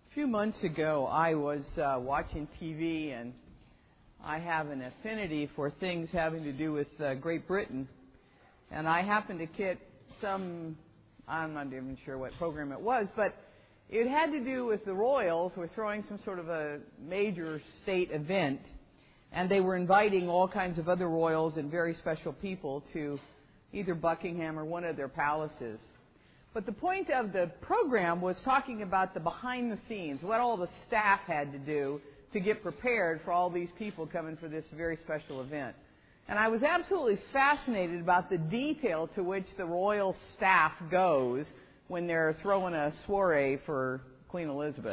A few months ago, I was watching TV, and I have an affinity for things having to do with Great Britain. And I happened to get I'm not even sure what program it was, but it had to do with the royals were throwing some sort of a major state event, and they were inviting all kinds of other royals and very special people to either Buckingham or one of their palaces. But the point of the program was talking about the behind the scenes, what all the staff had to do to get prepared for all these people coming for this very special event. And I was absolutely fascinated about the detail to which the royal staff goes when they're throwing a soiree for Queen Elizabeth.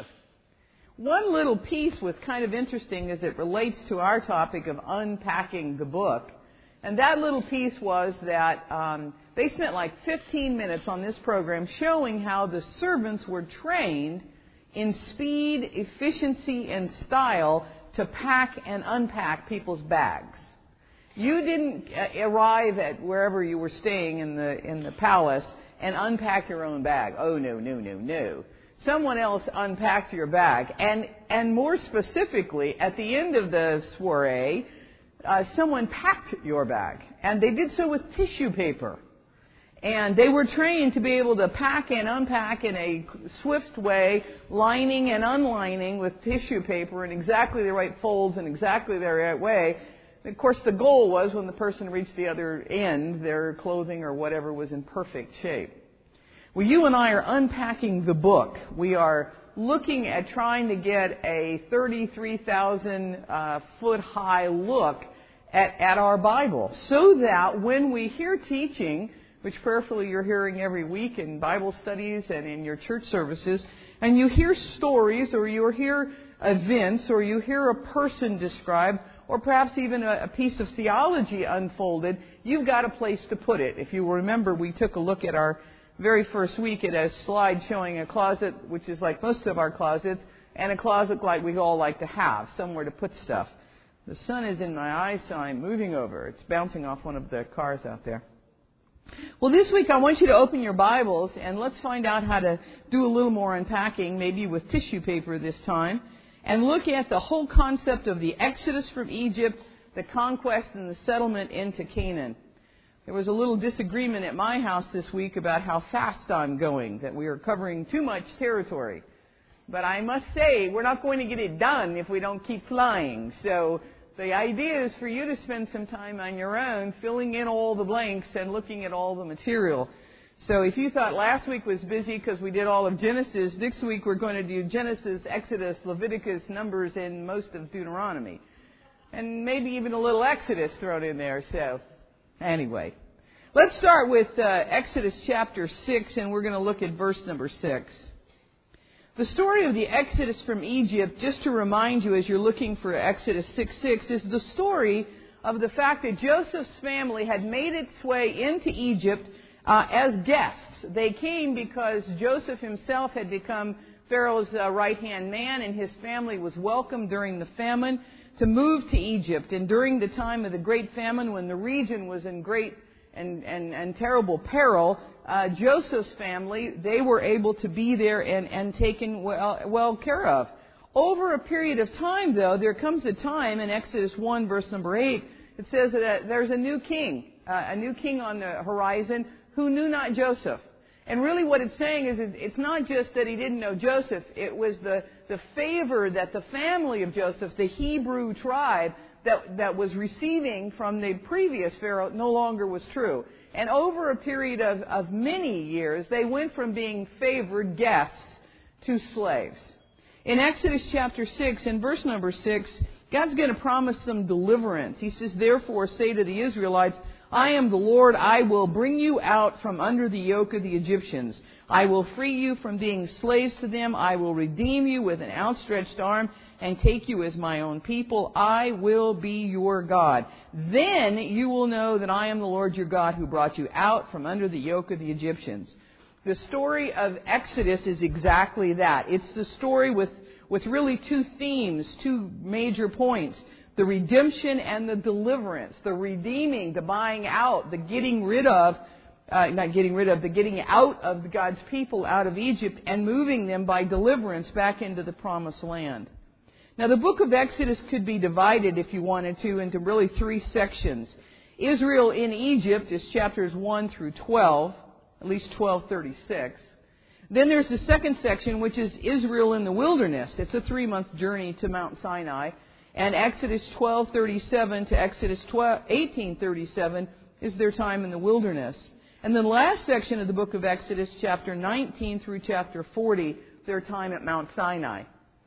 One little piece was kind of interesting as it relates to our topic of unpacking the book. And that little piece was that they spent like 15 minutes on this program showing how the servants were trained in speed, efficiency, and style to pack and unpack people's bags. You didn't arrive at wherever you were staying in the palace and unpack your own bag. Oh, no. Someone else unpacked your bag. And more specifically, at the end of the soiree, someone packed your bag, and they did so with tissue paper. And they were trained to be able to pack and unpack in a swift way, lining and unlining with tissue paper in exactly the right folds and exactly the right way. And of course, the goal was when the person reached the other end, their clothing or whatever was in perfect shape. Well, you and I are unpacking the book. We are looking at trying to get a 33,000 foot high look at our Bible, so that when we hear teaching, which prayerfully you're hearing every week in Bible studies and in your church services, and you hear stories or you hear events or you hear a person described or perhaps even a piece of theology unfolded, you've got a place to put it. If you remember, we took a look at our very first week at a slide showing a closet, which is like most of our closets, and a closet like we all like to have, somewhere to put stuff. The sun is in my eyes, so I'm moving over. It's bouncing off one of the cars out there. Well, this week I want you to open your Bibles, and let's find out how to do a little more unpacking, maybe with tissue paper this time, and look at the whole concept of the Exodus from Egypt, the conquest and the settlement into Canaan. There was a little disagreement at my house this week about how fast I'm going, that we are covering too much territory. But I must say, we're not going to get it done if we don't keep flying. So the idea is for you to spend some time on your own, filling in all the blanks and looking at all the material. So if you thought last week was busy because we did all of Genesis, this week we're going to do Genesis, Exodus, Leviticus, Numbers, and most of Deuteronomy. And maybe even a little Exodus thrown in there. So anyway, let's start with Exodus chapter 6, and we're going to look at verse number 6. The story of the Exodus from Egypt, just to remind you as you're looking for Exodus 6:6, is the story of the fact that Joseph's family had made its way into Egypt as guests. They came because Joseph himself had become Pharaoh's right-hand man, and his family was welcomed during the famine to move to Egypt. And during the time of the great famine, when the region was in great and terrible peril, Joseph's family, they were able to be there and taken well care of. Over a period of time, though, there comes a time in Exodus 1, verse number 8, it says that there's a new king on the horizon who knew not Joseph. And really what it's saying is it's not just that he didn't know Joseph, it was the favor that the family of Joseph, the Hebrew tribe, that was receiving from the previous Pharaoh no longer was true. And over a period of many years, they went from being favored guests to slaves. In Exodus chapter 6, in verse number 6, God's going to promise them deliverance. He says, "Therefore say to the Israelites, I am the Lord, I will bring you out from under the yoke of the Egyptians. I will free you from being slaves to them. I will redeem you with an outstretched arm and take you as my own people. I will be your God. Then you will know that I am the Lord your God who brought you out from under the yoke of the Egyptians." The story of Exodus is exactly that. It's the story with really two themes, two major points. The redemption and the deliverance, the redeeming, the buying out, the getting rid of not getting rid of, but getting out of God's people out of Egypt and moving them by deliverance back into the promised land. Now, the book of Exodus could be divided, if you wanted to, into really 3 sections. Israel in Egypt is chapters 1 through 12, at least 12:36. Then there's the second section, which is Israel in the wilderness. It's a 3-month journey to Mount Sinai. And Exodus 12:37 to Exodus 18:37 is their time in the wilderness. And the last section of the book of Exodus, chapter 19 through chapter 40, their time at Mount Sinai.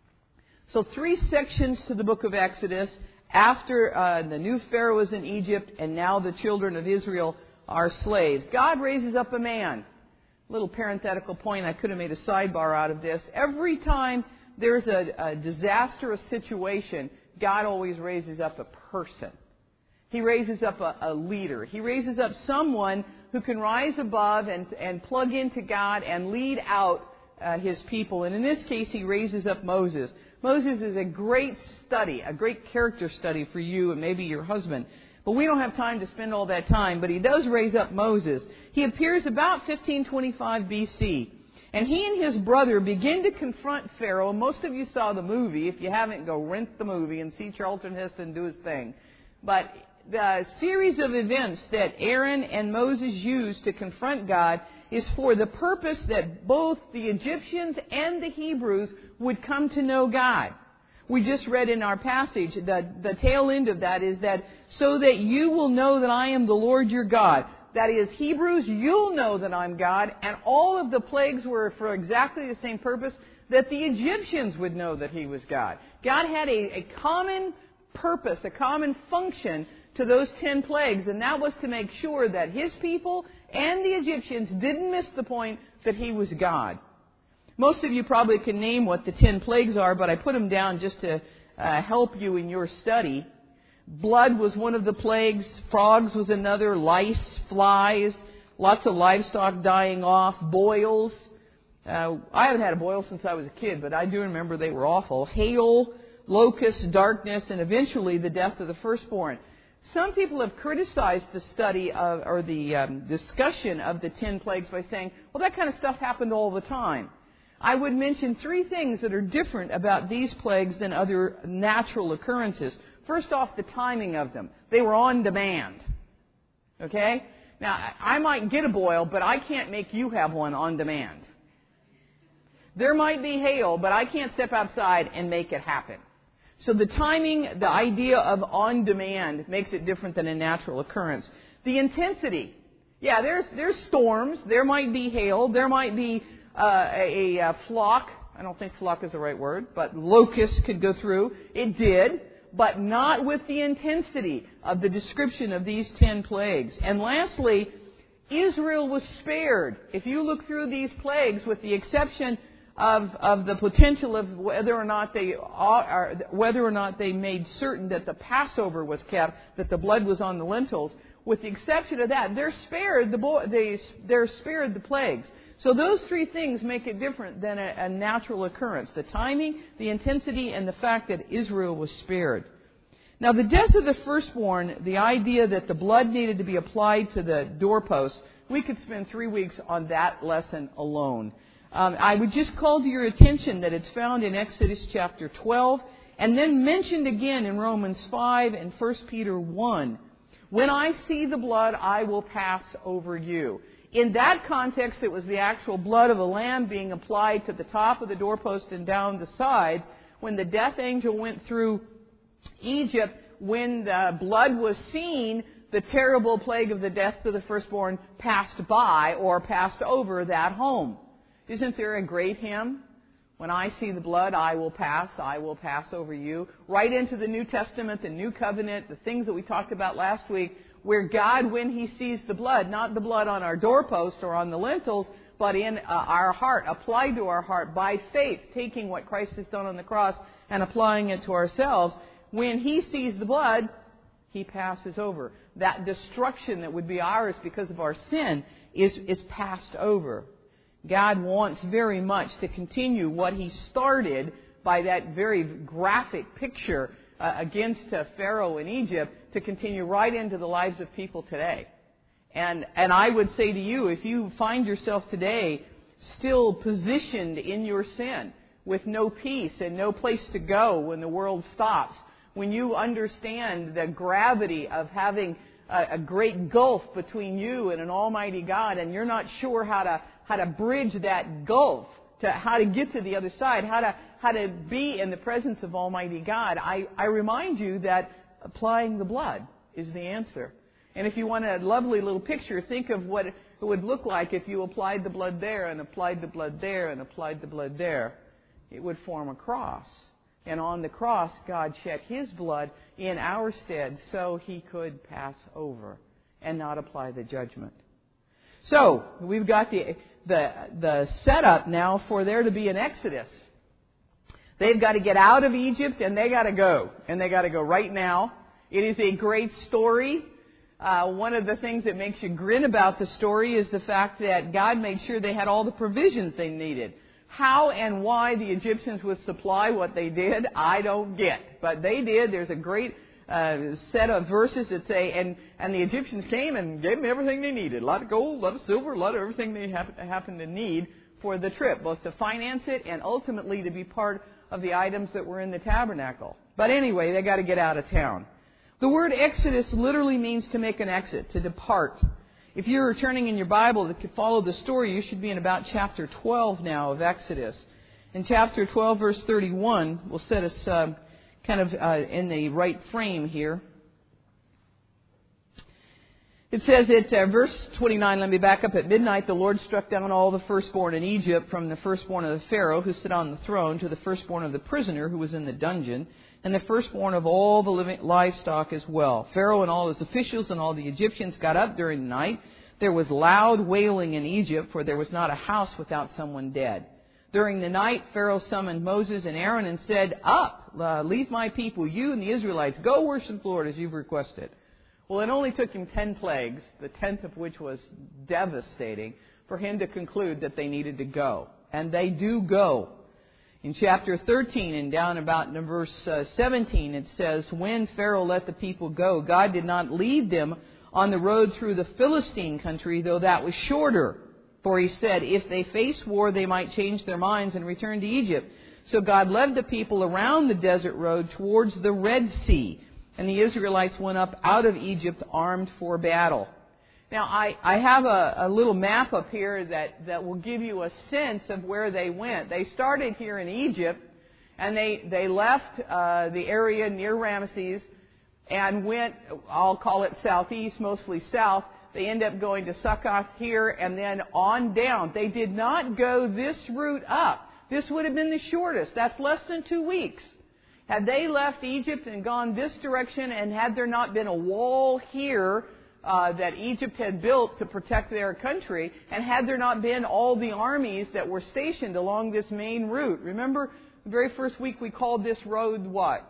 So 3 sections to the book of Exodus after the new Pharaoh is in Egypt and now the children of Israel are slaves. God raises up a man. Little parenthetical point, I could have made a sidebar out of this. Every time there's a disastrous situation, God always raises up a person. He raises up a leader. He raises up someone who can rise above and plug into God and lead out His people. And in this case, He raises up Moses. Moses is a great study, a great character study for you and maybe your husband. But we don't have time to spend all that time. But He does raise up Moses. He appears about 1525 BC. And he and his brother begin to confront Pharaoh. Most of you saw the movie. If you haven't, go rent the movie and see Charlton Heston do his thing. But the series of events that Aaron and Moses used to confront God is for the purpose that both the Egyptians and the Hebrews would come to know God. We just read in our passage, the tail end of that is that so that you will know that I am the Lord your God. That is, Hebrews, you'll know that I'm God. And all of the plagues were for exactly the same purpose, that the Egyptians would know that He was God. God had a common purpose, a common function to those 10 plagues, and that was to make sure that His people and the Egyptians didn't miss the point that He was God. Most of you probably can name what the 10 plagues are, but I put them down just to help you in your study. Blood was one of the plagues. Frogs was another. Lice, flies, lots of livestock dying off. Boils. I haven't had a boil since I was a kid, but I do remember they were awful. Hail, locusts, darkness, and eventually the death of the firstborn. Some people have criticized the study or the discussion of the 10 plagues by saying, well, that kind of stuff happened all the time. I would mention 3 things that are different about these plagues than other natural occurrences. First off, the timing of them. They were on demand. Okay? Now, I might get a boil, but I can't make you have one on demand. There might be hail, but I can't step outside and make it happen. So the timing, the idea of on demand makes it different than a natural occurrence. The intensity. Yeah, there's storms. There might be hail. There might be a flock. I don't think flock is the right word, but locusts could go through. It did, but not with the intensity of the description of these 10 plagues. And lastly, Israel was spared. If you look through these plagues, with the exception of the potential of whether or not they made certain that the Passover was kept, that the blood was on the lintels, with the exception of that, they're spared the plagues. So those 3 things make it different than a natural occurrence. The timing, the intensity, and the fact that Israel was spared. Now, the death of the firstborn, the idea that the blood needed to be applied to the doorposts, we could spend 3 weeks on that lesson alone. I would just call to your attention that it's found in Exodus chapter 12, and then mentioned again in Romans 5 and 1 Peter 1. When I see the blood, I will pass over you. In that context, it was the actual blood of a lamb being applied to the top of the doorpost and down the sides. When the death angel went through Egypt, when the blood was seen, the terrible plague of the death of the firstborn passed by or passed over that home. Isn't there a great hymn? When I see the blood, I will pass over you. Right into the New Testament, the New Covenant, the things that we talked about last week, where God, when He sees the blood, not the blood on our doorpost or on the lintels, but in our heart, applied to our heart by faith, taking what Christ has done on the cross and applying it to ourselves, when He sees the blood, He passes over. That destruction that would be ours because of our sin is passed over. God wants very much to continue what He started by that very graphic picture against Pharaoh in Egypt, to continue right into the lives of people today. And I would say to you, if you find yourself today still positioned in your sin with no peace and no place to go when the world stops, when you understand the gravity of having a great gulf between you and an almighty God, and you're not sure how to bridge that gulf, to how to get to the other side, how to be in the presence of almighty God, I remind you that applying the blood is the answer. And if you want a lovely little picture, think of what it would look like if you applied the blood there and applied the blood there and applied the blood there. It would form a cross. And on the cross, God shed His blood in our stead so He could pass over and not apply the judgment. So, we've got the setup now for there to be an exodus. They've got to get out of Egypt and they got to go. And they got to go right now. It is a great story. One of the things that makes you grin about the story is the fact that God made sure they had all the provisions they needed. How and why the Egyptians would supply what they did, I don't get. But they did. There's a great set of verses that say, and the Egyptians came and gave them everything they needed. A lot of gold, a lot of silver, a lot of everything they happened to need for the trip, both to finance it and ultimately to be part of the items that were in the tabernacle. But anyway, they got to get out of town. The word exodus literally means to make an exit, to depart. If you're turning in your Bible to follow the story, you should be in about chapter 12 now of Exodus. In chapter 12, verse 31, will set us in the right frame here. It says at verse 29, let me back up. At midnight, the Lord struck down all the firstborn in Egypt, from the firstborn of the Pharaoh who sat on the throne to the firstborn of the prisoner who was in the dungeon, and the firstborn of all the living livestock as well. Pharaoh and all his officials and all the Egyptians got up during the night. There was loud wailing in Egypt, for there was not a house without someone dead. During the night, Pharaoh summoned Moses and Aaron and said, "Up, leave my people, you and the Israelites. Go worship the Lord as you've requested." Well, it only took him 10 plagues, the 10th of which was devastating, for him to conclude that they needed to go. And they do go. In chapter 13 and down about in verse 17, it says, when Pharaoh let the people go, God did not lead them on the road through the Philistine country, though that was shorter. For he said, if they face war, they might change their minds and return to Egypt. So God led the people around the desert road towards the Red Sea, and the Israelites went up out of Egypt armed for battle. Now, I have a little map up here that will give you a sense of where they went. They started here in Egypt, and they left the area near Ramesses and went, I'll call it southeast, mostly south. They end up going to Succoth here and then on down. They did not go this route up. This would have been the shortest. That's less than 2 weeks. Had they left Egypt and gone this direction, and had there not been a wall here that Egypt had built to protect their country, and had there not been all the armies that were stationed along this main route. Remember, the very first week we called this road what?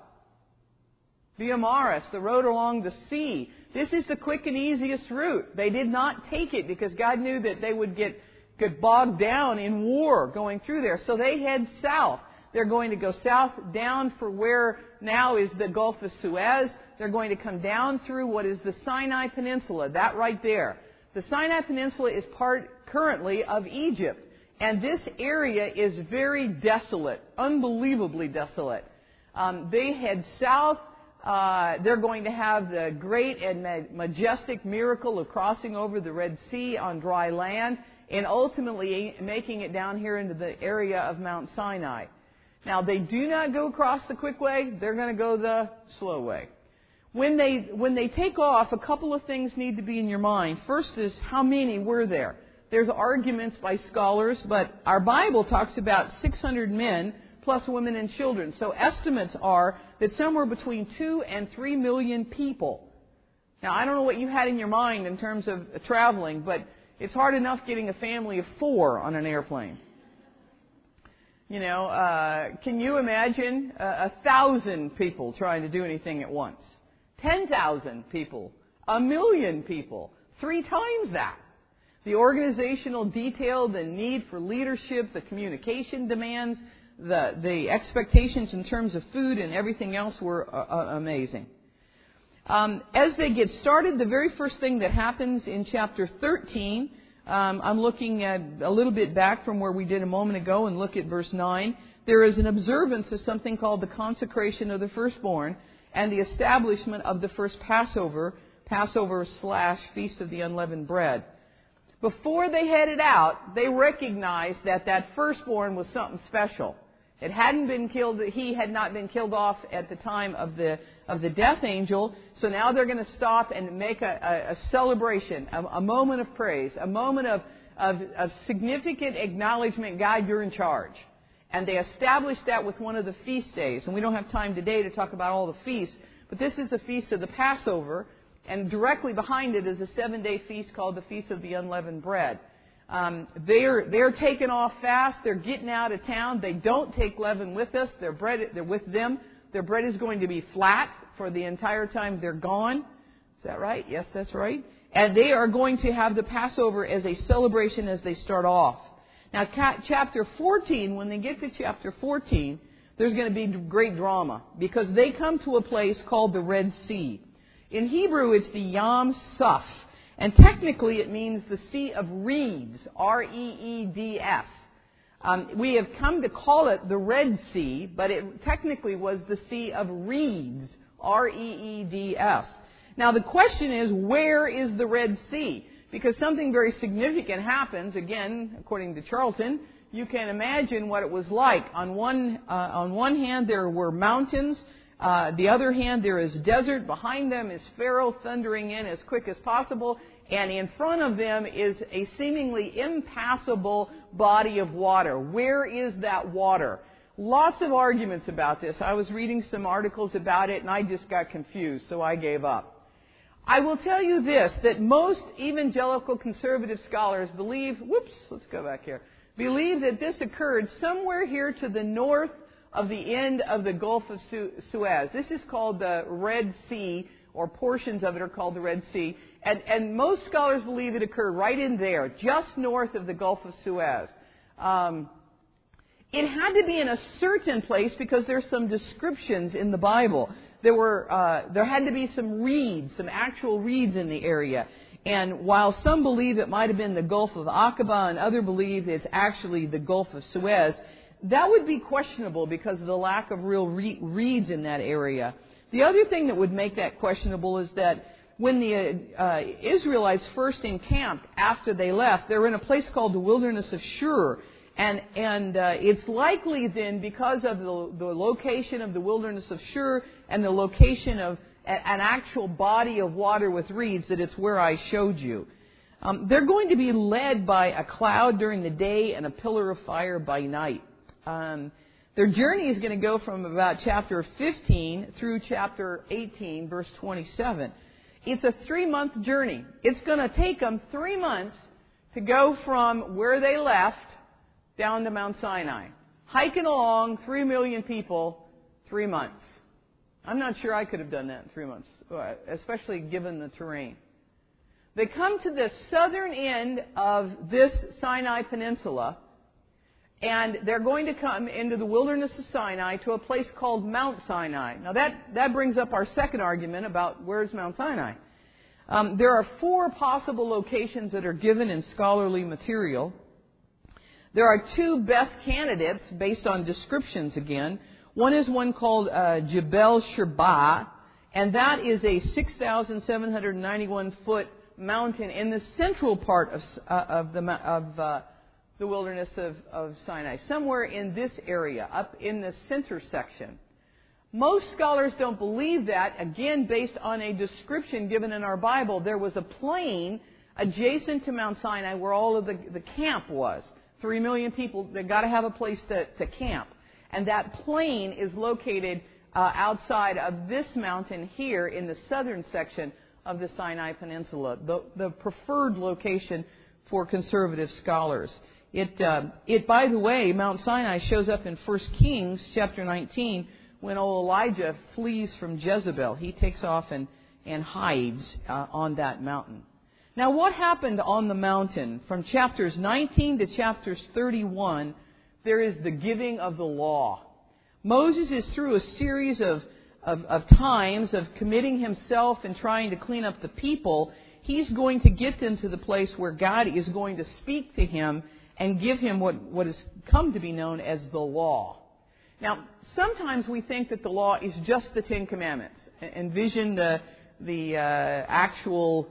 Via Maris, the road along the sea. This is the quick and easiest route. They did not take it because God knew that they would get bogged down in war going through there. So they head south. They're going to go south down for where now is the Gulf of Suez. They're going to come down through what is the Sinai Peninsula, that right there. The Sinai Peninsula is part currently of Egypt. And this area is very desolate, unbelievably desolate. They head south. They're going to have the great and majestic miracle of crossing over the Red Sea on dry land and ultimately making it down here into the area of Mount Sinai. Now, they do not go across the quick way. They're going to go the slow way. When they take off, a couple of things need to be in your mind. First is, how many were there? There's arguments by scholars, but our Bible talks about 600 men plus women and children. So estimates are that somewhere between 2 and 3 million people. Now, I don't know what you had in your mind in terms of traveling, but it's hard enough getting a family of 4 on an airplane. You know, can you imagine 1,000 people trying to do anything at once? 10,000 people, 1 million people, 3 times that. The organizational detail, the need for leadership, the communication demands, the expectations in terms of food and everything else were amazing. As they get started, the very first thing that happens in chapter 13, I'm looking at a little bit back from where we did a moment ago and look at verse 9. There is an observance of something called the consecration of the firstborn and the establishment of the first Passover / Feast of the Unleavened Bread. Before they headed out, they recognized that that firstborn was something special. It hadn't been killed. He had not been killed off at the time of the death angel. So now they're going to stop and make a celebration, a moment of praise, a moment of significant acknowledgement. God, you're in charge. And they established that with one of the feast days. And we don't have time today to talk about all the feasts, but this is the feast of the Passover. And directly behind it is a 7-day feast called the Feast of the Unleavened Bread. They're taking off fast. They're getting out of town. They don't take leaven with us. They're with them. Their bread is going to be flat for the entire time they're gone. Is that right? Yes, that's right. And they are going to have the Passover as a celebration as they start off. Now, chapter 14, when they get to chapter 14, there's going to be great drama because they come to a place called the Red Sea. In Hebrew, it's the Yam Suf. And technically, it means the Sea of Reeds, R-E-E-D-S. We have come to call it the Red Sea, but it technically was the Sea of Reeds, R-E-E-D-S. Now, the question is, where is the Red Sea? Because something very significant happens. Again, according to Charlton, you can imagine what it was like. On one hand, there were mountains. The other hand, there is desert. Behind them is Pharaoh thundering in as quick as possible. And in front of them is a seemingly impassable body of water. Where is that water? Lots of arguments about this. I was reading some articles about it, and I just got confused, so I gave up. I will tell you this, that most evangelical conservative scholars believe that this occurred somewhere here to the north of the end of the Gulf of Suez. This is called the Red Sea, or portions of it are called the Red Sea. And most scholars believe it occurred right in there, just north of the Gulf of Suez. It had to be in a certain place because there's some descriptions in the Bible. There had to be some reeds, some actual reeds in the area. And while some believe it might have been the Gulf of Aqaba and others believe it's actually the Gulf of Suez, that would be questionable because of the lack of real reeds in that area. The other thing that would make that questionable is that when the Israelites first encamped after they left, they were in a place called the Wilderness of Shur. And it's likely then, because of the location of the Wilderness of Shur and the location of an actual body of water with reeds, that it's where I showed you. They're going to be led by a cloud during the day and a pillar of fire by night. Their journey is going to go from about chapter 15 through chapter 18, verse 27. It's a 3-month journey. It's going to take them 3 months to go from where they left down to Mount Sinai. Hiking along, 3 million people, 3 months. I'm not sure I could have done that in 3 months, especially given the terrain. They come to the southern end of this Sinai Peninsula, and they're going to come into the wilderness of Sinai to a place called Mount Sinai. Now that brings up our second argument about where's Mount Sinai. There are 4 possible locations that are given in scholarly material. There are 2 best candidates based on descriptions again. One is one called Jebel Shirba, and that is a 6,791-foot mountain in the central part of the wilderness of Sinai, somewhere in this area, up in the center section. Most scholars don't believe that, again, based on a description given in our Bible. There was a plain adjacent to Mount Sinai where all of the camp was. 3 million people, they've got to have a place to camp. And that plain is located outside of this mountain here in the southern section of the Sinai Peninsula, the preferred location for conservative scholars. It, by the way, Mount Sinai shows up in 1 Kings chapter 19 when old Elijah flees from Jezebel. He takes off and hides on that mountain. Now, what happened on the mountain? From chapters 19 to chapters 31, there is the giving of the law. Moses is through a series of of times of committing himself and trying to clean up the people, he's going to get them to the place where God is going to speak to him and give him what has come to be known as the law. Now, sometimes we think that the law is just the Ten Commandments. Envision the actual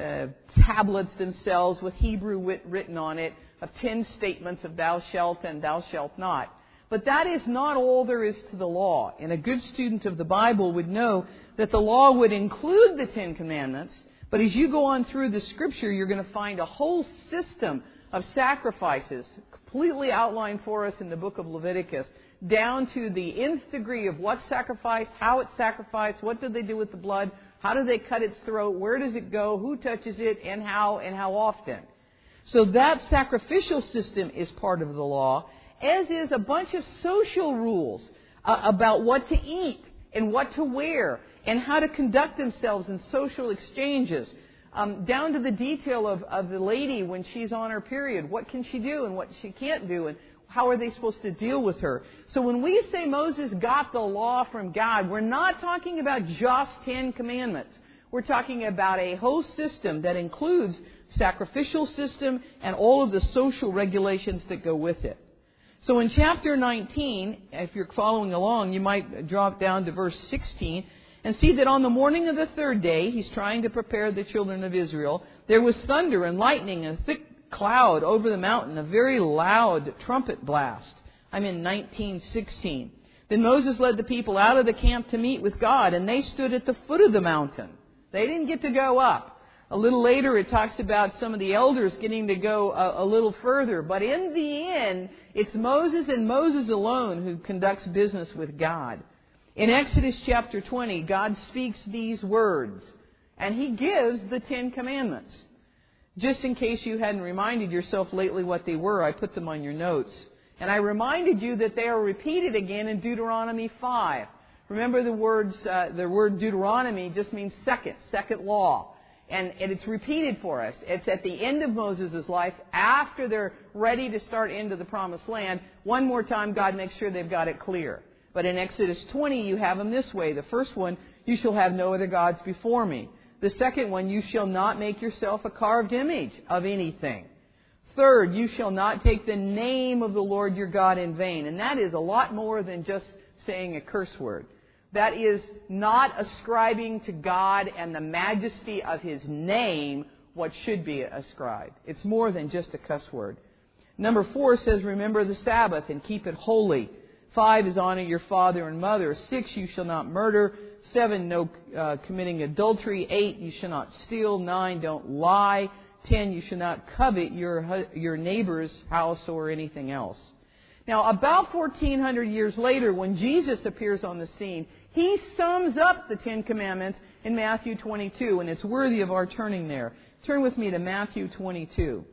tablets themselves with Hebrew written on it of 10 statements of thou shalt and thou shalt not. But that is not all there is to the law. And a good student of the Bible would know that the law would include the Ten Commandments, but as you go on through the Scripture, you're going to find a whole system of sacrifices completely outlined for us in the book of Leviticus, down to the nth degree of what's sacrificed, how it's sacrificed, what do they do with the blood, how do they cut its throat, where does it go, who touches it, and how often. So that sacrificial system is part of the law, as is a bunch of social rules about what to eat and what to wear and how to conduct themselves in social exchanges, down to the detail of the lady when she's on her period. What can she do and what she can't do, and how are they supposed to deal with her? So when we say Moses got the law from God, we're not talking about just 10 commandments. We're talking about a whole system that includes sacrificial system and all of the social regulations that go with it. So in chapter 19, if you're following along, you might drop down to verse 16 and see that on the morning of the third day, he's trying to prepare the children of Israel. There was thunder and lightning and a thick cloud over the mountain, a very loud trumpet blast. I'm in 19:16. Then Moses led the people out of the camp to meet with God, and they stood at the foot of the mountain. They didn't get to go up. A little later, it talks about some of the elders getting to go a little further. But in the end, it's Moses and Moses alone who conducts business with God. In Exodus chapter 20, God speaks these words, and He gives the 10 Commandments. Just in case you hadn't reminded yourself lately what they were, I put them on your notes. And I reminded you that they are repeated again in Deuteronomy 5. Remember the word Deuteronomy just means second law. And it's repeated for us. It's at the end of Moses' life, after they're ready to start into the Promised Land. One more time, God makes sure they've got it clear. But in Exodus 20, you have them this way. The first one, you shall have no other gods before me. The second one, you shall not make yourself a carved image of anything. Third, you shall not take the name of the Lord your God in vain. And that is a lot more than just saying a curse word. That is not ascribing to God and the majesty of His name what should be ascribed. It's more than just a cuss word. Number 4 says, remember the Sabbath and keep it holy. 5 is honor your father and mother. 6, you shall not murder. 7, no committing adultery. 8, you shall not steal. 9, don't lie. 10, you shall not covet your neighbor's house or anything else. Now, about 1,400 years later, when Jesus appears on the scene, He sums up the 10 Commandments in Matthew 22, and it's worthy of our turning there. Turn with me to Matthew 22.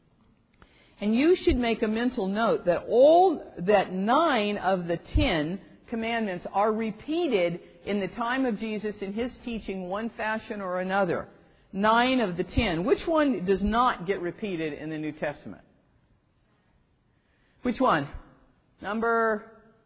And you should make a mental note that 9 of the 10 commandments are repeated in the time of Jesus in His teaching, one fashion or another. 9 of the 10. Which one does not get repeated in the New Testament? Which one? Number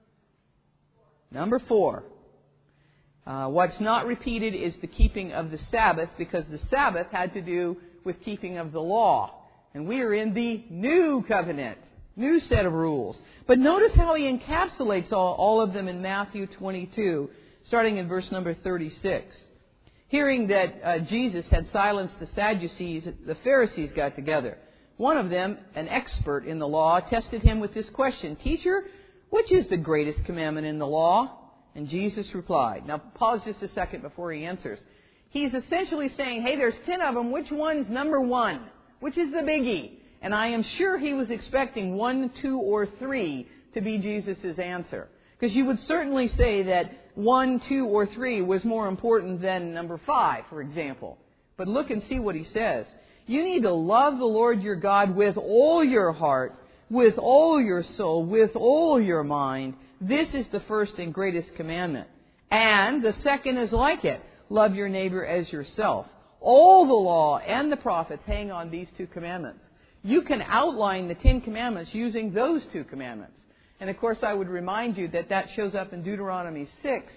4. What's not repeated is the keeping of the Sabbath, because the Sabbath had to do with keeping of the law. And we are in the new covenant, new set of rules. But notice how He encapsulates all of them in Matthew 22, starting in verse number 36. Hearing that Jesus had silenced the Sadducees, the Pharisees got together. One of them, an expert in the law, tested Him with this question, Teacher, which is the greatest commandment in the law? And Jesus replied. Now, pause just a second before He answers. He's essentially saying, hey, there's 10 of them. Which one's number 1? Which is the biggie? And I am sure He was expecting 1, 2, or 3 to be Jesus' answer. Because you would certainly say that 1, 2, or 3 was more important than number 5, for example. But look and see what He says. You need to love the Lord your God with all your heart, with all your soul, with all your mind. This is the first and greatest commandment. And the second is like it. Love your neighbor as yourself. All the law and the prophets hang on these 2 commandments. You can outline the 10 commandments using those 2 commandments. And of course, I would remind you that shows up in Deuteronomy 6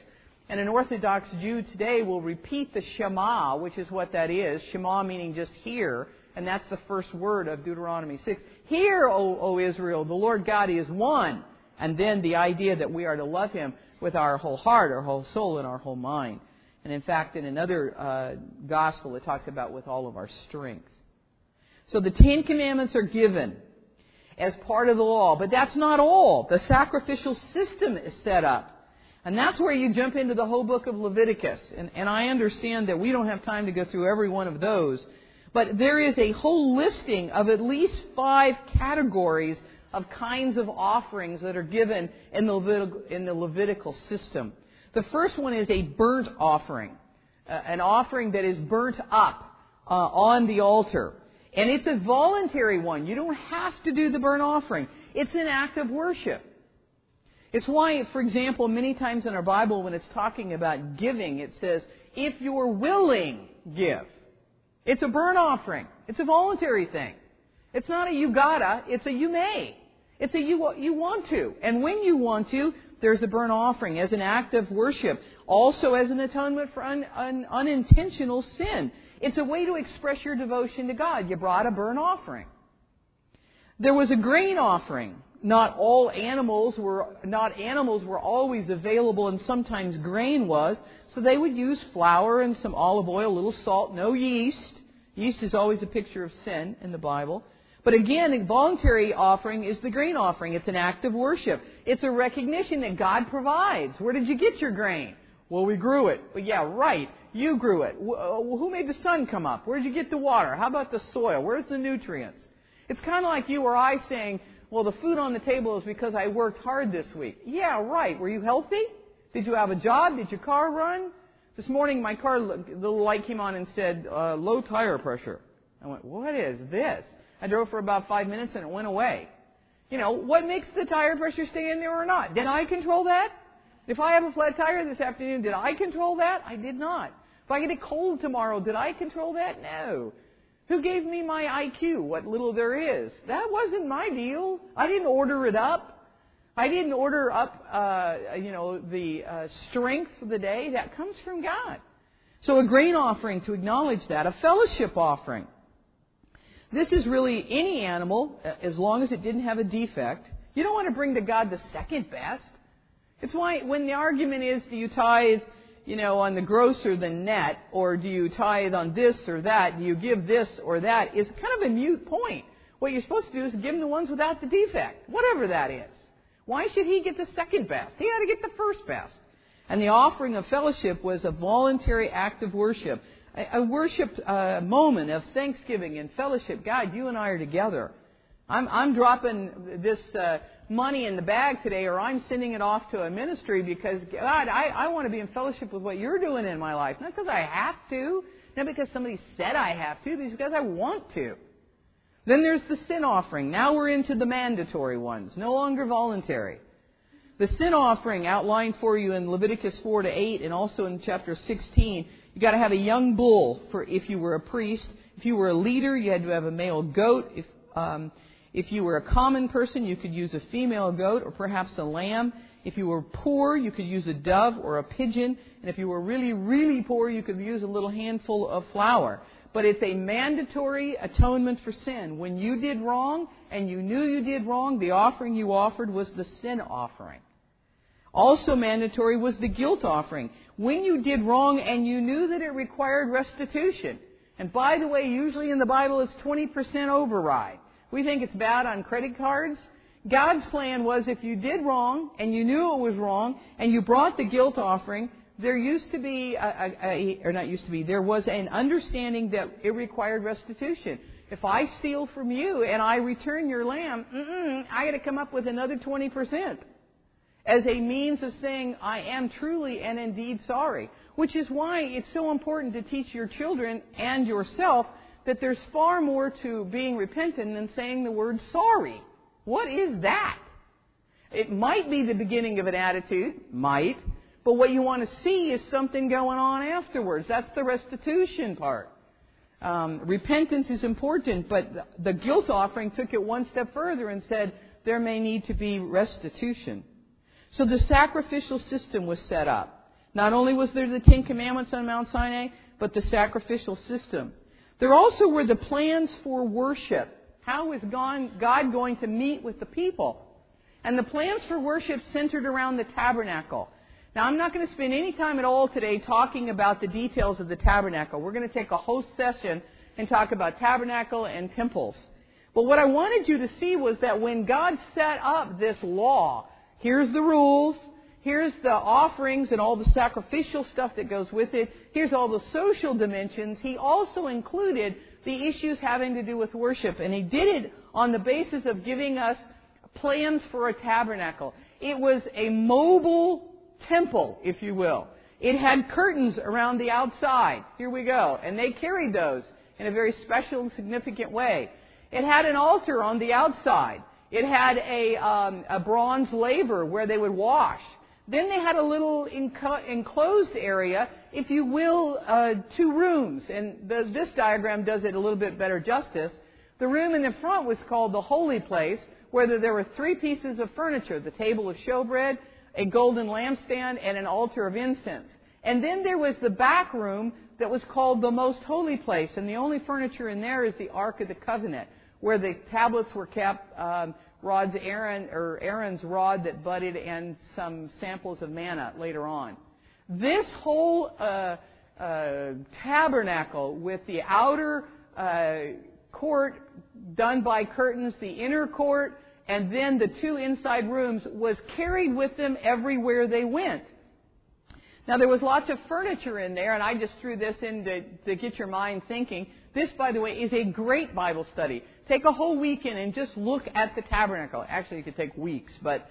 And an Orthodox Jew today will repeat the Shema, which is what that is. Shema meaning just hear, and that's the first word of Deuteronomy 6. Hear, O Israel, the Lord God is one. And then the idea that we are to love Him with our whole heart, our whole soul, and our whole mind. And in fact, in another gospel, it talks about with all of our strength. So the Ten Commandments are given as part of the law. But that's not all. The sacrificial system is set up. And that's where you jump into the whole book of Leviticus. And I understand that we don't have time to go through every one of those. But there is a whole listing of at least 5 categories of kinds of offerings that are given in the Levitical system. The first one is a burnt offering. An offering that is burnt up on the altar. And it's a voluntary one. You don't have to do the burnt offering. It's an act of worship. It's why, for example, many times in our Bible when it's talking about giving, it says, if you're willing, give. It's a burnt offering. It's a voluntary thing. It's not a you gotta, it's a you may. It's a you want to. And when you want to, there's a burnt offering as an act of worship. Also as an atonement for unintentional sin. It's a way to express your devotion to God. You brought a burnt offering. There was a grain offering. Not animals were always available, and sometimes grain was. So they would use flour and some olive oil, a little salt, no yeast. Yeast is always a picture of sin in the Bible. But again, a voluntary offering is the grain offering. It's an act of worship. It's a recognition that God provides. Where did you get your grain? Well, we grew it. Well, yeah, right. You grew it. Who made the sun come up? Where did you get the water? How about the soil? Where's the nutrients? It's kind of like you or I saying, well, the food on the table is because I worked hard this week. Yeah, right. Were you healthy? Did you have a job? Did your car run? This morning, my car, the little light came on and said, low tire pressure. I went, what is this? I drove for about 5 minutes and it went away. You know, what makes the tire pressure stay in there or not? Did I control that? If I have a flat tire this afternoon, did I control that? I did not. If I get a cold tomorrow, did I control that? No. Who gave me my IQ, what little there is? That wasn't my deal. I didn't order it up. I didn't order up, the strength for the day. That comes from God. So a grain offering to acknowledge that. A fellowship offering. This is really any animal, as long as it didn't have a defect. You don't want to bring to God the second best. It's why when the argument is, do you tithe, on the gross or the net, or do you tithe on this or that, do you give this or that, is kind of a mute point. What you're supposed to do is give him the ones without the defect, whatever that is. Why should he get the second best? He ought to get the first best. And the offering of fellowship was a voluntary act of worship, a worship moment of thanksgiving and fellowship. God, you and I are together. I'm dropping this money in the bag today, or I'm sending it off to a ministry because, God, I want to be in fellowship with what you're doing in my life. Not because I have to, not because somebody said I have to, but because I want to. Then there's the sin offering. Now we're into the mandatory ones, no longer voluntary. The sin offering outlined for you in Leviticus 4-8 and also in chapter 16, you got to have a young bull for if you were a priest. If you were a leader, you had to have a male goat. If you were a common person, you could use a female goat or perhaps a lamb. If you were poor, you could use a dove or a pigeon. And if you were really, really poor, you could use a little handful of flour. But it's a mandatory atonement for sin. When you did wrong and you knew you did wrong, the offering you offered was the sin offering. Also mandatory was the guilt offering. When you did wrong and you knew that it required restitution. And by the way, usually in the Bible it's 20% override. We think it's bad on credit cards. God's plan was if you did wrong and you knew it was wrong and you brought the guilt offering, there used to be, there was an understanding that it required restitution. If I steal from you and I return your lamb, I got to come up with another 20% as a means of saying I am truly and indeed sorry. Which is why it's so important to teach your children and yourself that there's far more to being repentant than saying the word sorry. What is that? It might be the beginning of an attitude, but what you want to see is something going on afterwards. That's the restitution part. Repentance is important, but the guilt offering took it one step further and said there may need to be restitution. So the sacrificial system was set up. Not only was there the Ten Commandments on Mount Sinai, but the sacrificial system. There also were the plans for worship. How is God going to meet with the people? And the plans for worship centered around the tabernacle. Now, I'm not going to spend any time at all today talking about the details of the tabernacle. We're going to take a whole session and talk about tabernacle and temples. But what I wanted you to see was that when God set up this law, here's the rules, here's the offerings and all the sacrificial stuff that goes with it, here's all the social dimensions, He also included the issues having to do with worship. And He did it on the basis of giving us plans for a tabernacle. It was a mobile temple, if you will. It had curtains around the outside. Here we go. And they carried those in a very special and significant way. It had an altar on the outside. It had a bronze laver where they would wash. Then they had a little enclosed area, if you will, 2 rooms. And this diagram does it a little bit better justice. The room in the front was called the holy place, where there were 3 pieces of furniture: the table of showbread, a golden lampstand, and an altar of incense. And then there was the back room that was called the most holy place. And the only furniture in there is the Ark of the Covenant, where the tablets were kept, Aaron's rod that budded, and some samples of manna later on. This whole tabernacle with the outer court done by curtains, the inner court, and then the 2 inside rooms was carried with them everywhere they went. Now, there was lots of furniture in there, and I just threw this in to get your mind thinking. This, by the way, is a great Bible study. Take a whole weekend and just look at the tabernacle. Actually, it could take weeks, but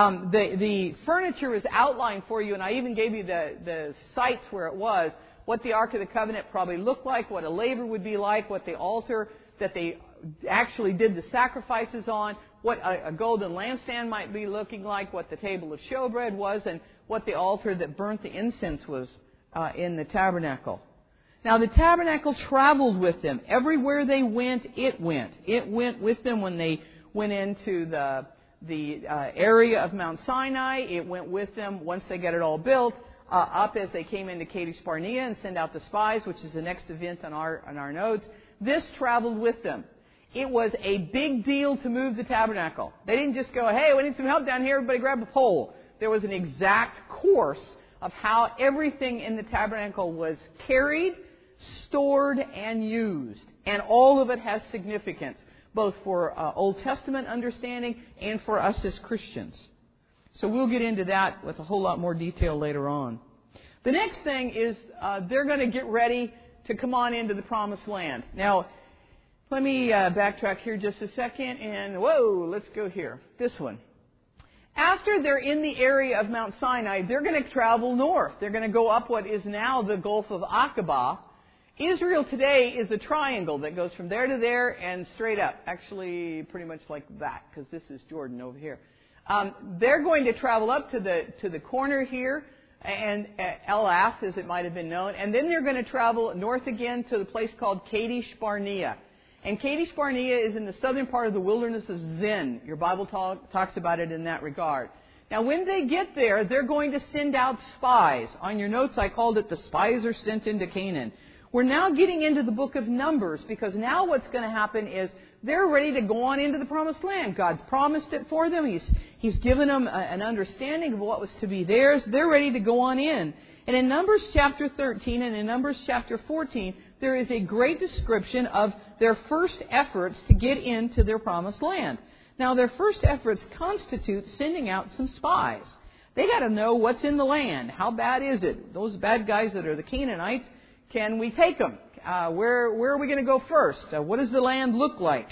the furniture is outlined for you, and I even gave you the sites where it was, what the Ark of the Covenant probably looked like, what a laver would be like, what the altar that they actually did the sacrifices on, what a golden lampstand might be looking like, what the table of showbread was, and what the altar that burnt the incense was in the tabernacle. Now, the tabernacle traveled with them. Everywhere they went, it went. It went with them when they went into the area of Mount Sinai. It went with them once they got it all built, up as they came into Kadesh Barnea and send out the spies, which is the next event on our notes. This traveled with them. It was a big deal to move the tabernacle. They didn't just go, hey, we need some help down here, everybody grab a pole. There was an exact course of how everything in the tabernacle was carried, stored, and used. And all of it has significance, both for Old Testament understanding and for us as Christians. So we'll get into that with a whole lot more detail later on. The next thing is they're going to get ready to come on into the Promised Land. Now, let me backtrack here just a second, and let's go here. This one. After they're in the area of Mount Sinai, they're going to travel north. They're going to go up what is now the Gulf of Aqaba. Israel today is a triangle that goes from there to there and straight up. Actually, pretty much like that, because this is Jordan over here. They're going to travel up to the corner here, and Elath, as it might have been known, and then they're going to travel north again to the place called Kadesh Barnea. And Kadesh Barnea is in the southern part of the wilderness of Zin. Your Bible talks about it in that regard. Now, when they get there, they're going to send out spies. On your notes, I called it the spies are sent into Canaan. We're now getting into the book of Numbers, because now what's going to happen is they're ready to go on into the Promised Land. God's promised it for them. He's given them an understanding of what was to be theirs. They're ready to go on in. And in Numbers chapter 13 and in Numbers chapter 14, there is a great description of their first efforts to get into their Promised Land. Now, their first efforts constitute sending out some spies. They got to know what's in the land. How bad is it? Those bad guys that are the Canaanites, can we take them? Where are we going to go first? What does the land look like?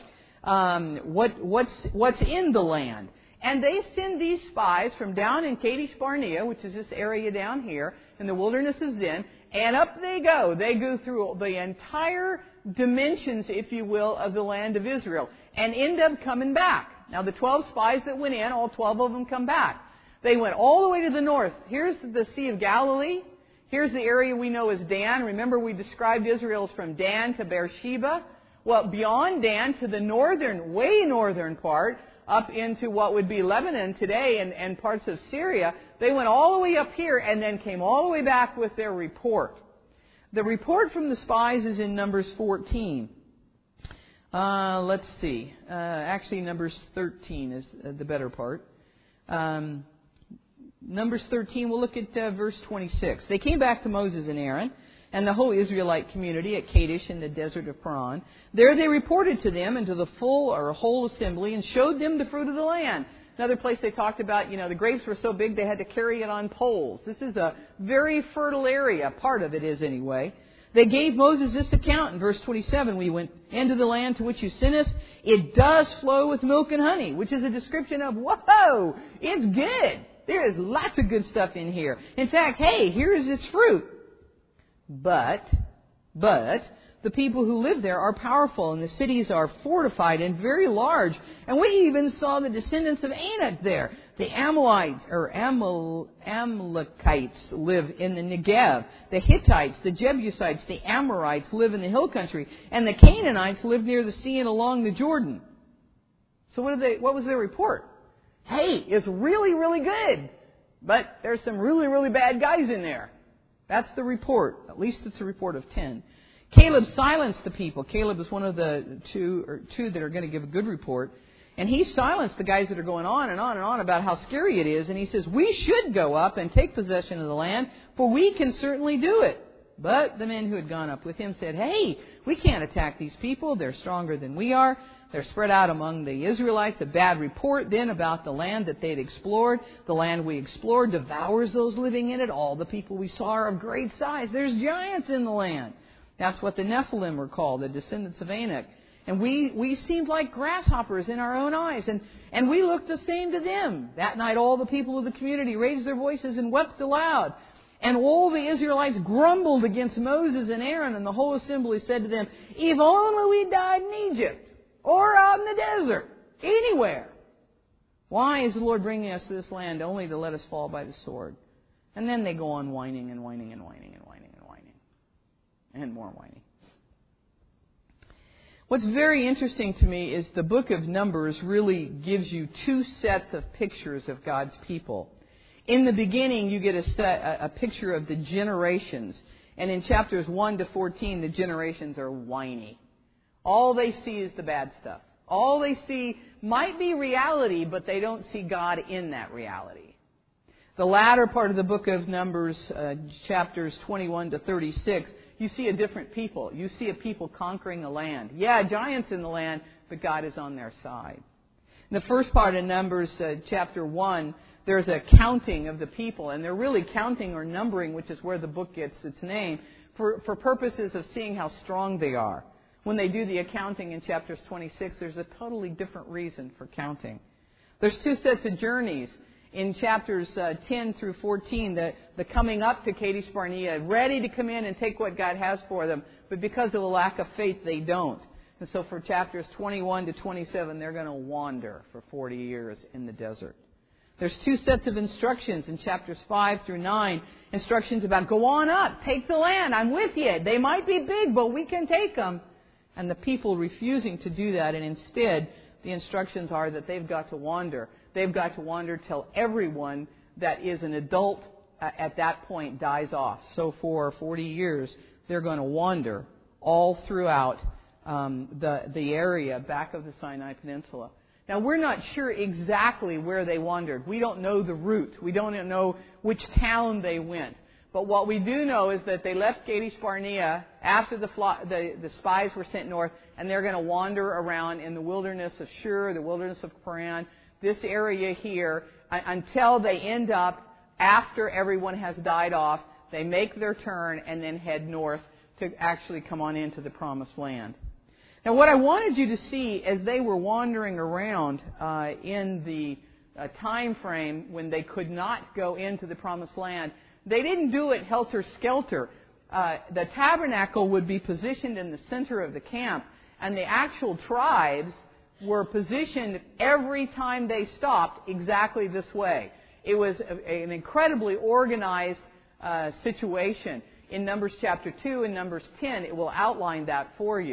What's in the land? And they send these spies from down in Kadesh Barnea, which is this area down here in the wilderness of Zin, and up they go. They go through the entire dimensions, if you will, of the land of Israel and end up coming back. Now, the 12 spies that went in, all 12 of them come back. They went all the way to the north. Here's the Sea of Galilee. Here's the area we know as Dan. Remember, we described Israel as from Dan to Beersheba. Well, beyond Dan to the northern, way northern part up into what would be Lebanon today and parts of Syria. They went all the way up here and then came all the way back with their report. The report from the spies is in Numbers 14. Let's see. Actually, Numbers 13 is the better part. Numbers 13, we'll look at verse 26. They came back to Moses and Aaron and the whole Israelite community at Kadesh in the desert of Paran. There they reported to them and to the full or whole assembly and showed them the fruit of the land. Another place they talked about, the grapes were so big they had to carry it on poles. This is a very fertile area. Part of it is anyway. They gave Moses this account in verse 27. We went into the land to which you sent us. It does flow with milk and honey, which is a description of, whoa, it's good. There is lots of good stuff in here. In fact, hey, here is its fruit. But, the people who live there are powerful, and the cities are fortified and very large. And we even saw the descendants of Anak there. The Amalekites live in the Negev. The Hittites, the Jebusites, the Amorites live in the hill country. And the Canaanites live near the sea and along the Jordan. So what was their report? Hey, it's really, really good. But there's some really, really bad guys in there. That's the report. At least it's a report of 10. Caleb silenced the people. Caleb is one of the two that are going to give a good report. And he silenced the guys that are going on and on and on about how scary it is. And he says, we should go up and take possession of the land, for we can certainly do it. But the men who had gone up with him said, hey, we can't attack these people. They're stronger than we are. They're spread out among the Israelites. A bad report then about the land that they'd explored. The land we explored devours those living in it. All the people we saw are of great size. There's giants in the land. That's what the Nephilim were called, the descendants of Anak. And we seemed like grasshoppers in our own eyes. And we looked the same to them. That night all the people of the community raised their voices and wept aloud. And all the Israelites grumbled against Moses and Aaron. And the whole assembly said to them, if only we died in Egypt. Or out in the desert. Anywhere. Why is the Lord bringing us to this land only to let us fall by the sword? And then they go on whining and whining and whining and whining and whining. And more whining. What's very interesting to me is the book of Numbers really gives you two sets of pictures of God's people. In the beginning, you get a picture of the generations. And in chapters 1 to 14, the generations are whiny. All they see is the bad stuff. All they see might be reality, but they don't see God in that reality. The latter part of the book of Numbers, chapters 21 to 36, you see a different people. You see a people conquering a land. Yeah, giants in the land, but God is on their side. In the first part of Numbers, chapter 1, there's a counting of the people, and they're really counting or numbering, which is where the book gets its name, for purposes of seeing how strong they are. When they do the accounting in chapters 26, there's a totally different reason for counting. There's two sets of journeys. In chapters 10 through 14, the coming up to Kadesh Barnea, ready to come in and take what God has for them, but because of a lack of faith, they don't. And so for chapters 21 to 27, they're going to wander for 40 years in the desert. There's two sets of instructions in chapters 5 through 9. Instructions about go on up, take the land, I'm with you. They might be big, but we can take them. And the people refusing to do that, and instead the instructions are that they've got to wander. They've got to wander till everyone that is an adult at that point dies off. So for 40 years, they're going to wander all throughout the area back of the Sinai Peninsula. Now, we're not sure exactly where they wandered. We don't know the route. We don't know which town they went. But what we do know is that they left Kadesh Barnea after the spies were sent north, and they're going to wander around in the wilderness of Shur, the wilderness of Paran, this area here, until they end up, after everyone has died off, they make their turn and then head north to actually come on into the Promised Land. Now, what I wanted you to see as they were wandering around in the time frame when they could not go into the Promised Land, they didn't do it helter-skelter. The tabernacle would be positioned in the center of the camp, and the actual tribes were positioned every time they stopped exactly this way. It was an incredibly organized situation. In Numbers chapter 2 and Numbers 10, it will outline that for you.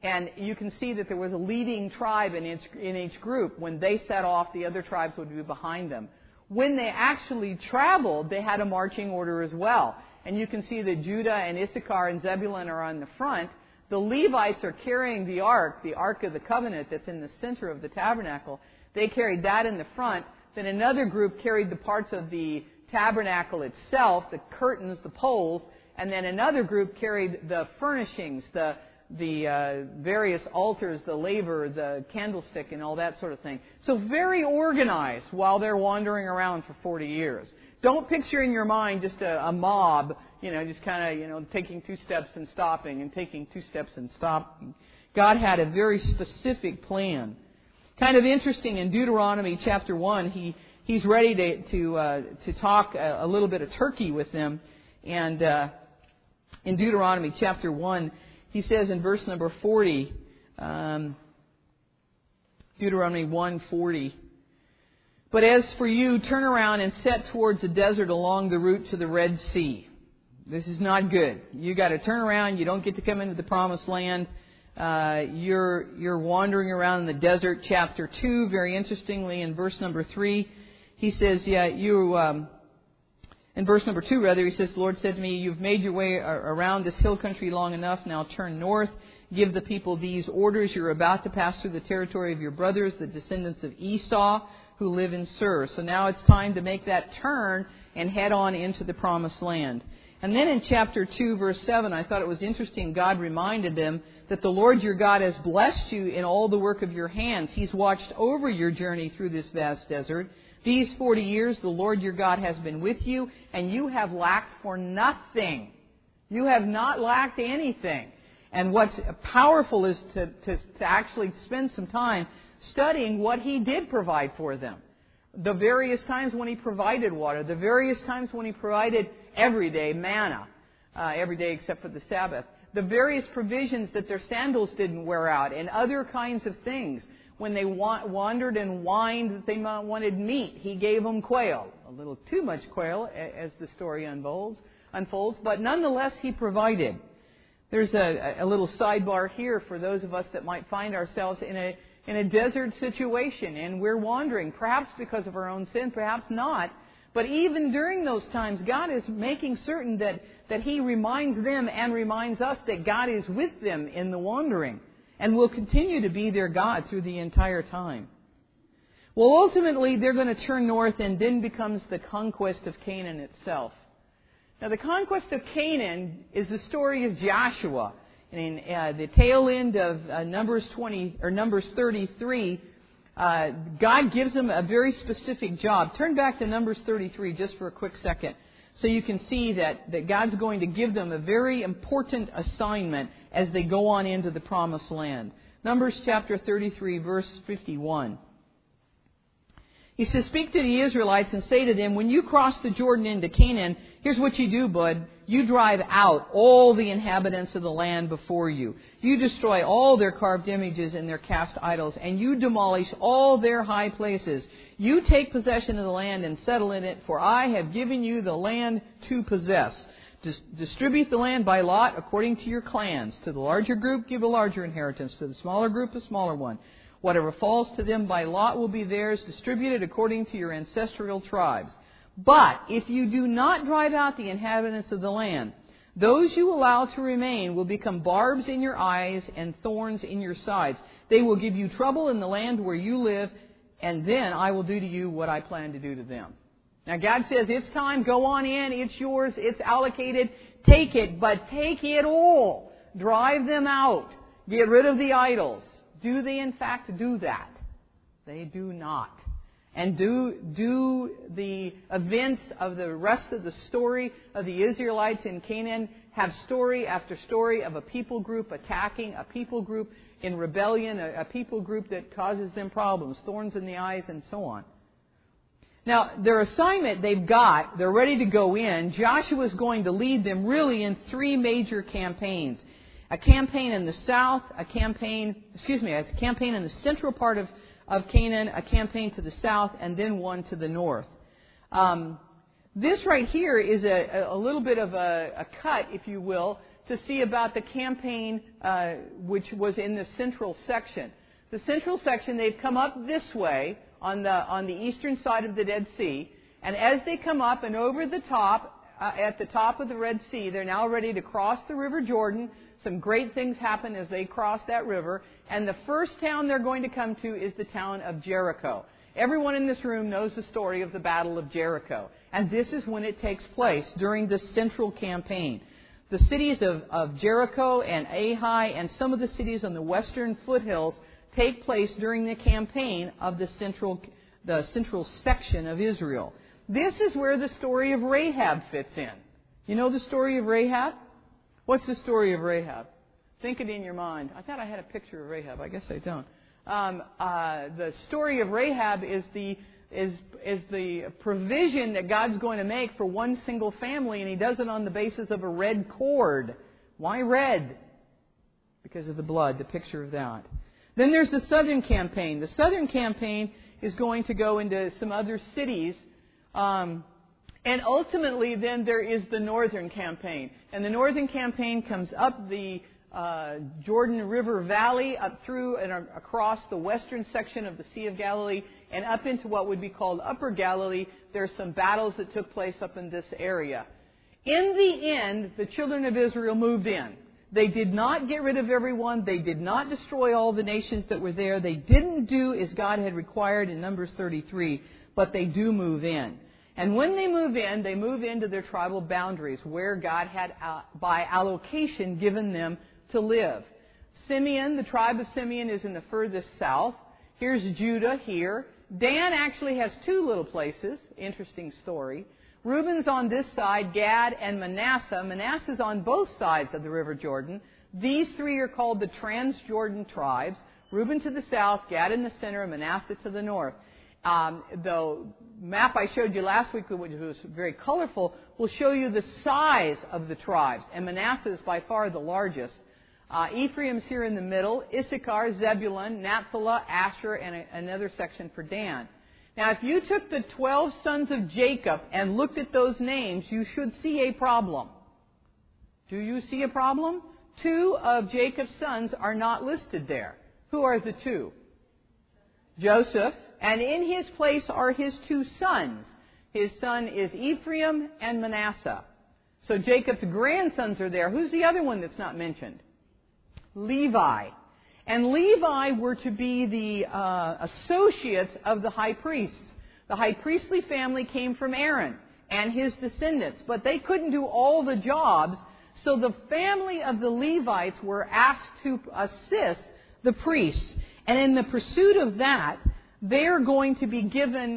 And you can see that there was a leading tribe in each group. When they set off, the other tribes would be behind them. When they actually traveled, they had a marching order as well. And you can see that Judah and Issachar and Zebulun are on the front. The Levites are carrying the Ark of the Covenant that's in the center of the tabernacle. They carried that in the front. Then another group carried the parts of the tabernacle itself, the curtains, the poles. And then another group carried the furnishings, the various altars, the laver, the candlestick, and all that sort of thing. So very organized while they're wandering around for 40 years. Don't picture in your mind just a mob, just kind of, taking 2 steps and stopping and taking 2 steps and stopping. God had a very specific plan. Kind of interesting, in Deuteronomy chapter 1, he's ready to talk a little bit of Turkey with them. And in Deuteronomy chapter 1, he says in verse number 40, Deuteronomy 1:40, "But as for you, turn around and set towards the desert along the route to the Red Sea." This is not good. You got to turn around. You don't get to come into the Promised Land. You're wandering around in the desert. Chapter 2, very interestingly, in verse number 3, he says, in verse number 2, he says, "The Lord said to me, you've made your way around this hill country long enough. Now turn north. Give the people these orders. You're about to pass through the territory of your brothers, the descendants of Esau, who live in Seir." So now it's time to make that turn and head on into the Promised Land. And then in chapter 2, verse 7, I thought it was interesting. God reminded them that the Lord your God has blessed you in all the work of your hands. He's watched over your journey through this vast desert. These 40 years, the Lord your God has been with you, and you have lacked for nothing. You have not lacked anything. And what's powerful is to actually spend some time studying what He did provide for them. The various times when He provided water, the various times when He provided everyday manna, every day except for the Sabbath, the various provisions that their sandals didn't wear out, and other kinds of things. When they wandered and whined that they wanted meat, He gave them quail. A little too much quail, as the story unfolds, but nonetheless He provided. There's a little sidebar here for those of us that might find ourselves in a desert situation, and we're wandering, perhaps because of our own sin, perhaps not. But even during those times, God is making certain that He reminds them and reminds us that God is with them in the wandering, and will continue to be their God through the entire time. Well, ultimately, they're going to turn north, and then becomes the conquest of Canaan itself. Now, the conquest of Canaan is the story of Joshua. And in the tail end of Numbers 33, God gives them a very specific job. Turn back to Numbers 33 just for a quick second, so you can see that God's going to give them a very important assignment as they go on into the Promised Land. Numbers chapter 33, verse 51. He says, "Speak to the Israelites and say to them, when you cross the Jordan into Canaan, here's what you do, bud. You drive out all the inhabitants of the land before you. You destroy all their carved images and their cast idols, and you demolish all their high places. You take possession of the land and settle in it, for I have given you the land to possess. Distribute the land by lot according to your clans. To the larger group, give a larger inheritance. To the smaller group, a smaller one. Whatever falls to them by lot will be theirs, distributed according to your ancestral tribes. But if you do not drive out the inhabitants of the land, those you allow to remain will become barbs in your eyes and thorns in your sides. They will give you trouble in the land where you live, and then I will do to you what I plan to do to them." Now God says, it's time, go on in, it's yours, it's allocated, take it, but take it all. Drive them out. Get rid of the idols. Do they in fact do that? They do not. And do the events of the rest of the story of the Israelites in Canaan have story after story of a people group attacking, a people group in rebellion, a people group that causes them problems, thorns in the eyes, and so on. Now, their assignment they've got, they're ready to go in. Joshua's going to lead them really in 3 major campaigns. A campaign in the south, a campaign in the central part of Canaan, a campaign to the south, and then one to the north. This right here is a little bit of a cut, if you will, to see about the campaign which was in the central section. The central section, they've come up this way on the eastern side of the Dead Sea, and as they come up and over the top, at the top of the Red Sea, they're now ready to cross the River Jordan. Some great things happen as they cross that river, and the first town they're going to come to is the town of Jericho. Everyone in this room knows the story of the Battle of Jericho, and this is when it takes place during the central campaign. The cities of Jericho and Ai and some of the cities on the western foothills take place during the campaign of the central section of Israel. This is where the story of Rahab fits in. You know the story of Rahab? What's the story of Rahab? Think it in your mind. I thought I had a picture of Rahab. I guess I don't. The story of Rahab is the provision that God's going to make for one single family, and He does it on the basis of a red cord. Why red? Because of the blood, the picture of that. Then there's the southern campaign. The southern campaign is going to go into some other cities, and ultimately then there is the northern campaign. And the northern campaign comes up the Jordan River Valley, up through and across the western section of the Sea of Galilee, and up into what would be called Upper Galilee. There are some battles that took place up in this area. In the end, the children of Israel moved in. They did not get rid of everyone. They did not destroy all the nations that were there. They didn't do as God had required in Numbers 33, but they do move in. And when they move into their tribal boundaries, where God had, by allocation, given them to live. Simeon, the tribe of Simeon, is in the furthest south. Here's Judah here. Dan actually has two little places. Interesting story. Reuben's on this side, Gad and Manasseh. Manasseh's on both sides of the River Jordan. These three are called the Transjordan tribes. Reuben to the south, Gad in the center, and Manasseh to the north. The map I showed you last week, which was very colorful, will show you the size of the tribes. And Manasseh is by far the largest. Ephraim's here in the middle. Issachar, Zebulun, Naphtali, Asher, and another section for Dan. Now, if you took the 12 sons of Jacob and looked at those names, you should see a problem. Do you see a problem? 2 of Jacob's sons are not listed there. Who are the 2? Joseph, and in his place are his 2 sons. His son is Ephraim and Manasseh. So Jacob's grandsons are there. Who's the other one that's not mentioned? Levi. And Levi were to be the associates of the high priests. The high priestly family came from Aaron and his descendants, but they couldn't do all the jobs, so the family of the Levites were asked to assist the priests. And in the pursuit of that, they are going to be given,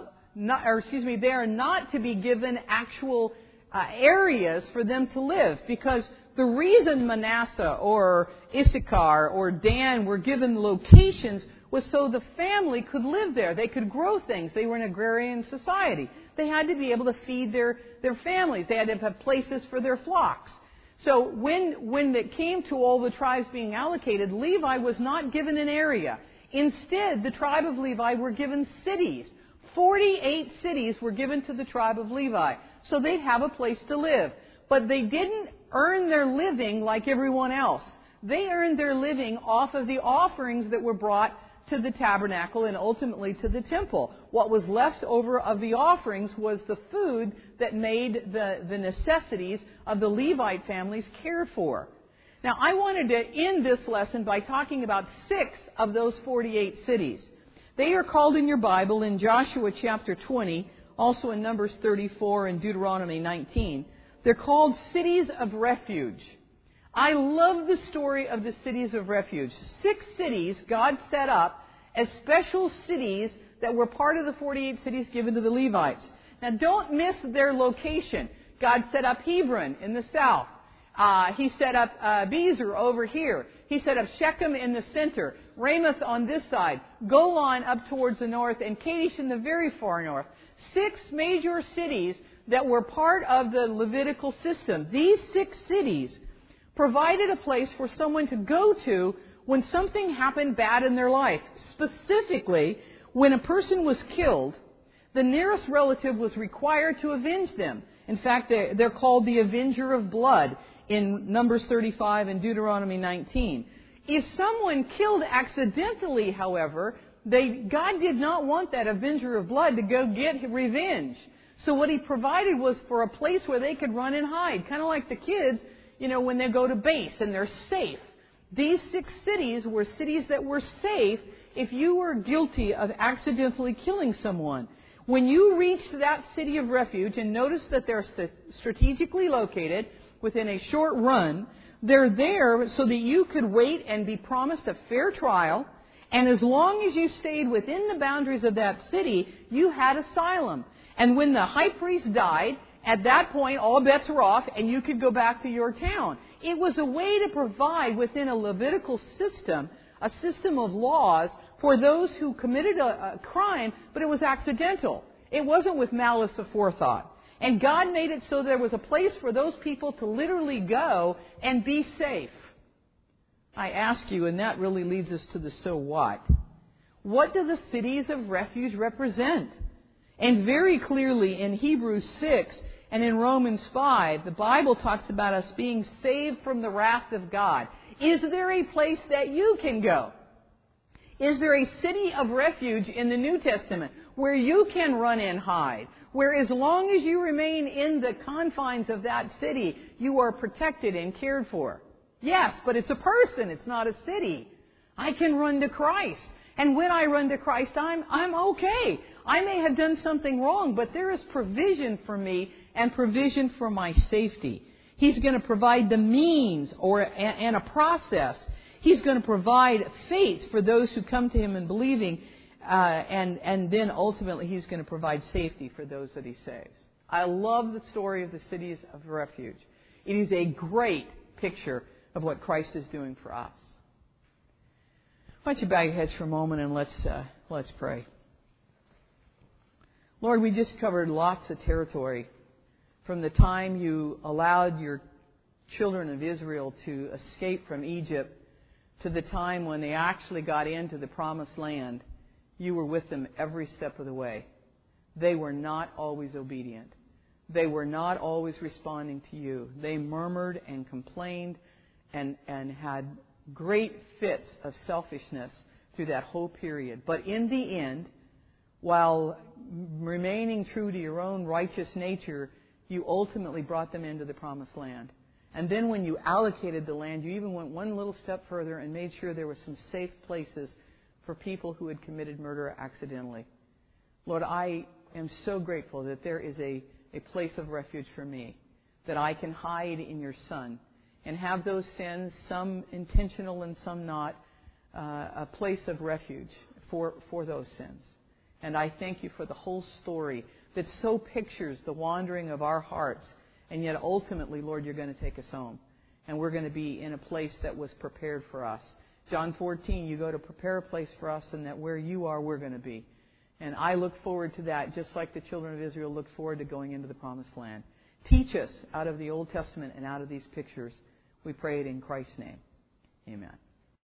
they are not to be given actual areas for them to live, because the reason Manasseh or Issachar or Dan were given locations was so the family could live there. They could grow things. They were an agrarian society. They had to be able to feed their families. They had to have places for their flocks. So when it came to all the tribes being allocated, Levi was not given an area. Instead, the tribe of Levi were given cities. 48 cities were given to the tribe of Levi, so they'd have a place to live. But they didn't earn their living like everyone else. They earned their living off of the offerings that were brought to the tabernacle and ultimately to the temple. What was left over of the offerings was the food that made the necessities of the Levite families cared for. Now, I wanted to end this lesson by talking about 6 of those 48 cities. They are called in your Bible in Joshua chapter 20, also in Numbers 34 and Deuteronomy 19. They're called cities of refuge. I love the story of the cities of refuge. 6 cities God set up as special cities that were part of the 48 cities given to the Levites. Now, don't miss their location. God set up Hebron in the south. He set up Bezer over here. He set up Shechem in the center, Ramoth on this side, Golan up towards the north, and Kadesh in the very far north. 6 major cities that were part of the Levitical system. These 6 cities provided a place for someone to go to when something happened bad in their life. Specifically, when a person was killed, the nearest relative was required to avenge them. In fact, they're called the avenger of blood. in Numbers 35 and Deuteronomy 19. If someone killed accidentally, however, God did not want that avenger of blood to go get revenge. So what He provided was for a place where they could run and hide. Kind of like the kids, when they go to base and they're safe. These 6 cities were cities that were safe if you were guilty of accidentally killing someone. When you reach that city of refuge, and notice that they're strategically located within a short run, they're there so that you could wait and be promised a fair trial. And as long as you stayed within the boundaries of that city, you had asylum. And when the high priest died, at that point, all bets were off and you could go back to your town. It was a way to provide within a Levitical system, a system of laws for those who committed a crime, but it was accidental. It wasn't with malice aforethought. And God made it so there was a place for those people to literally go and be safe. I ask you, and that really leads us to the so what. What do the cities of refuge represent? And very clearly in Hebrews 6 and in Romans 5, the Bible talks about us being saved from the wrath of God. Is there a place that you can go? Is there a city of refuge in the New Testament where you can run and hide? Where as long as you remain in the confines of that city, you are protected and cared for? Yes, but it's a person. It's not a city. I can run to Christ. And when I run to Christ, I'm okay. I may have done something wrong, but there is provision for me and provision for my safety. He's going to provide the means and a process. He's going to provide faith for those who come to Him in believing, and then ultimately He's going to provide safety for those that He saves. I love the story of the cities of refuge. It is a great picture of what Christ is doing for us. Why don't you bow your heads for a moment and let's pray. Lord, we just covered lots of territory from the time you allowed your children of Israel to escape from Egypt to the time when they actually got into the promised land. You were with them every step of the way. They were not always obedient. They were not always responding to you. They murmured and complained and had great fits of selfishness through that whole period. But in the end, while remaining true to your own righteous nature, you ultimately brought them into the promised land. And then when you allocated the land, you even went one little step further and made sure there were some safe places for people who had committed murder accidentally. Lord, I am so grateful that there is a place of refuge for me, that I can hide in your Son and have those sins, some intentional and some not, a place of refuge for those sins. And I thank you for the whole story that so pictures the wandering of our hearts. And yet ultimately, Lord, you're going to take us home. And we're going to be in a place that was prepared for us. John 14, you go to prepare a place for us, and that where you are, we're going to be. And I look forward to that, just like the children of Israel look forward to going into the promised land. Teach us out of the Old Testament and out of these pictures. We pray it in Christ's name. Amen.